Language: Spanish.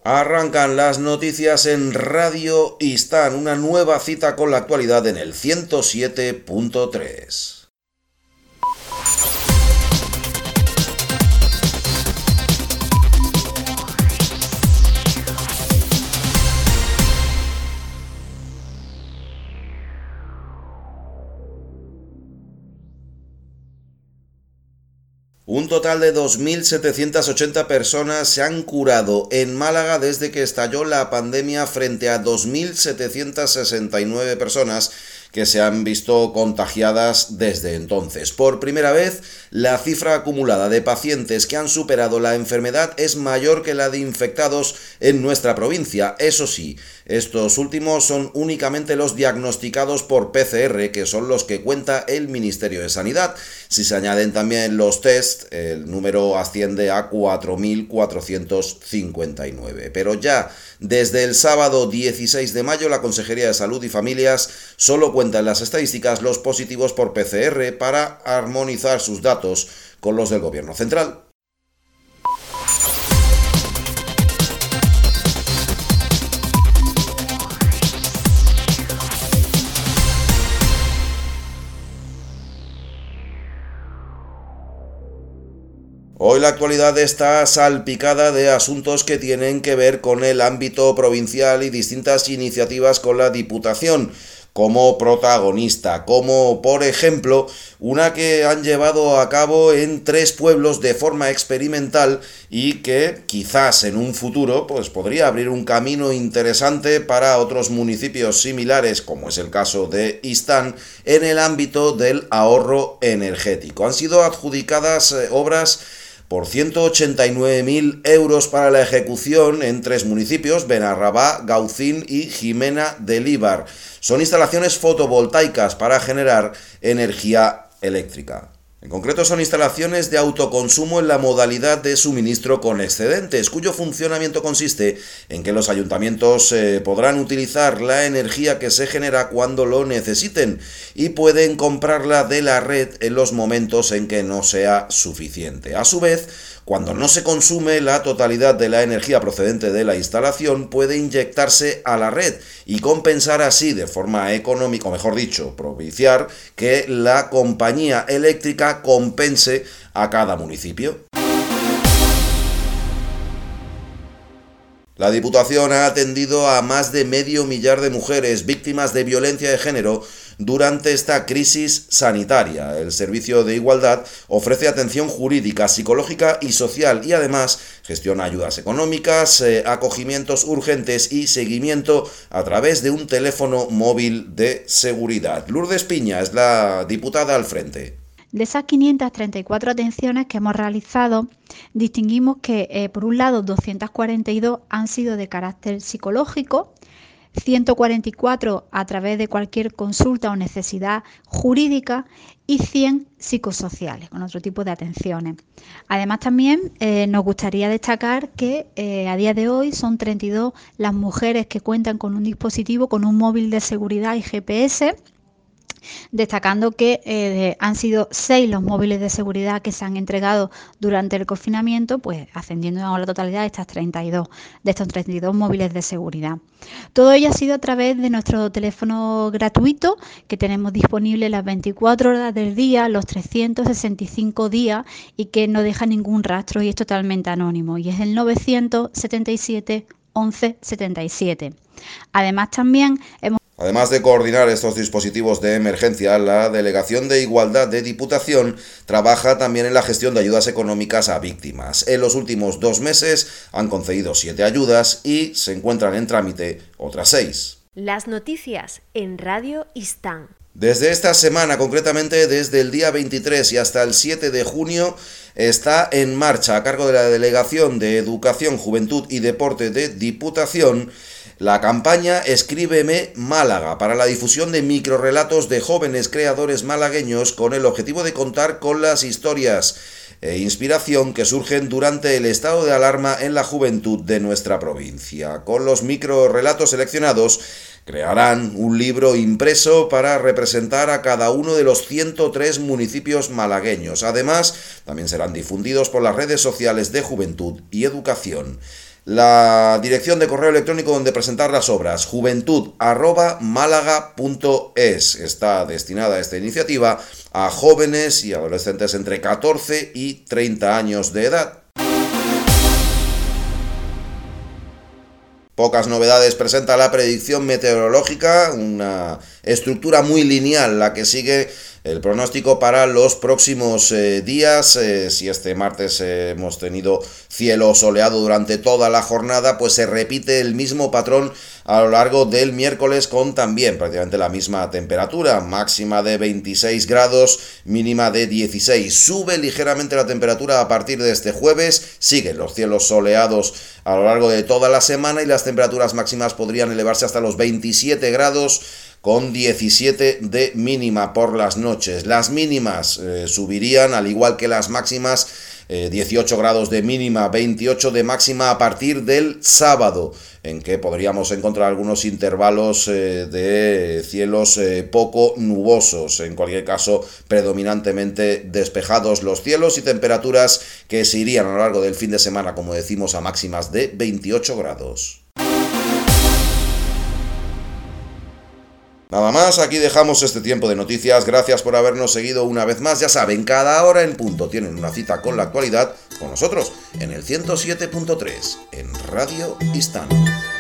Arrancan las noticias en Radio Istán, una nueva cita con la actualidad en el 107.3. Un total de 2.780 personas se han curado en Málaga desde que estalló la pandemia, frente a 2.769 personas que se han visto contagiadas desde entonces. Por primera vez, la cifra acumulada de pacientes que han superado la enfermedad es mayor que la de infectados en nuestra provincia. Eso sí, estos últimos son únicamente los diagnosticados por PCR, que son los que cuenta el Ministerio de Sanidad. Si se añaden también los test, el número asciende a 4.459. Pero ya desde el sábado 16 de mayo, la Consejería de Salud y Familias solo cuenta en las estadísticas los positivos por PCR para armonizar sus datos con los del Gobierno central. Hoy la actualidad está salpicada de asuntos que tienen que ver con el ámbito provincial y distintas iniciativas con la Diputación como protagonista, como por ejemplo una que han llevado a cabo en 3 pueblos de forma experimental y que quizás en un futuro pues podría abrir un camino interesante para otros municipios similares, como es el caso de Istán, en el ámbito del ahorro energético. Han sido adjudicadas obras por 189.000 euros para la ejecución en 3 municipios, Benarrabá, Gaucín y Jimena de Líbar. Son instalaciones fotovoltaicas para generar energía eléctrica. En concreto son instalaciones de autoconsumo en la modalidad de suministro con excedentes, cuyo funcionamiento consiste en que los ayuntamientos podrán utilizar la energía que se genera cuando lo necesiten y pueden comprarla de la red en los momentos en que no sea suficiente. A su vez, cuando no se consume la totalidad de la energía procedente de la instalación, puede inyectarse a la red y compensar así de forma económica, o mejor dicho, propiciar que la compañía eléctrica compense a cada municipio. La Diputación ha atendido a más de 500.000 de mujeres víctimas de violencia de género durante esta crisis sanitaria. El Servicio de Igualdad ofrece atención jurídica, psicológica y social y además gestiona ayudas económicas, acogimientos urgentes y seguimiento a través de un teléfono móvil de seguridad. Lourdes Piña es la diputada al frente. De esas 534 atenciones que hemos realizado, distinguimos que, por un lado, 242 han sido de carácter psicológico, 144 a través de cualquier consulta o necesidad jurídica y 100 psicosociales, con otro tipo de atenciones. Además, también nos gustaría destacar que a día de hoy son 32 las mujeres que cuentan con un dispositivo, con un móvil de seguridad y GPS, destacando que han sido 6 los móviles de seguridad que se han entregado durante el confinamiento, pues ascendiendo a la totalidad de estos 32 móviles de seguridad. Todo ello ha sido a través de nuestro teléfono gratuito que tenemos disponible las 24 horas del día, los 365 días y que no deja ningún rastro y es totalmente anónimo, y es el 977 11 77. Además de coordinar estos dispositivos de emergencia, la Delegación de Igualdad de Diputación trabaja también en la gestión de ayudas económicas a víctimas. En los últimos 2 meses han concedido 7 ayudas y se encuentran en trámite otras 6. Las noticias en Radio Istán. Desde esta semana, concretamente desde el día 23 y hasta el 7 de junio, está en marcha a cargo de la Delegación de Educación, Juventud y Deporte de Diputación la campaña Escríbeme Málaga para la difusión de microrrelatos de jóvenes creadores malagueños con el objetivo de contar con las historias e inspiración que surgen durante el estado de alarma en la juventud de nuestra provincia. Con los microrrelatos seleccionados crearán un libro impreso para representar a cada uno de los 103 municipios malagueños. Además, también serán difundidos por las redes sociales de Juventud y Educación. La dirección de correo electrónico donde presentar las obras, juventud@málaga.es. Está destinada esta iniciativa a jóvenes y adolescentes entre 14 y 30 años de edad. Pocas novedades presenta la predicción meteorológica, una estructura muy lineal la que sigue el pronóstico para los próximos días. Si este martes hemos tenido cielo soleado durante toda la jornada, pues se repite el mismo patrón a lo largo del miércoles con también prácticamente la misma temperatura, máxima de 26 grados, mínima de 16. Sube ligeramente la temperatura a partir de este jueves, siguen los cielos soleados a lo largo de toda la semana y las temperaturas máximas podrían elevarse hasta los 27 grados, con 17 de mínima por las noches. Las mínimas subirían, al igual que las máximas, 18 grados de mínima, 28 de máxima a partir del sábado, en que podríamos encontrar algunos intervalos de cielos poco nubosos. En cualquier caso, predominantemente despejados los cielos y temperaturas que se irían a lo largo del fin de semana, como decimos, a máximas de 28 grados. Nada más, aquí dejamos este tiempo de noticias. Gracias por habernos seguido una vez más. Ya saben, cada hora en punto tienen una cita con la actualidad con nosotros en el 107.3 en Radio Istán.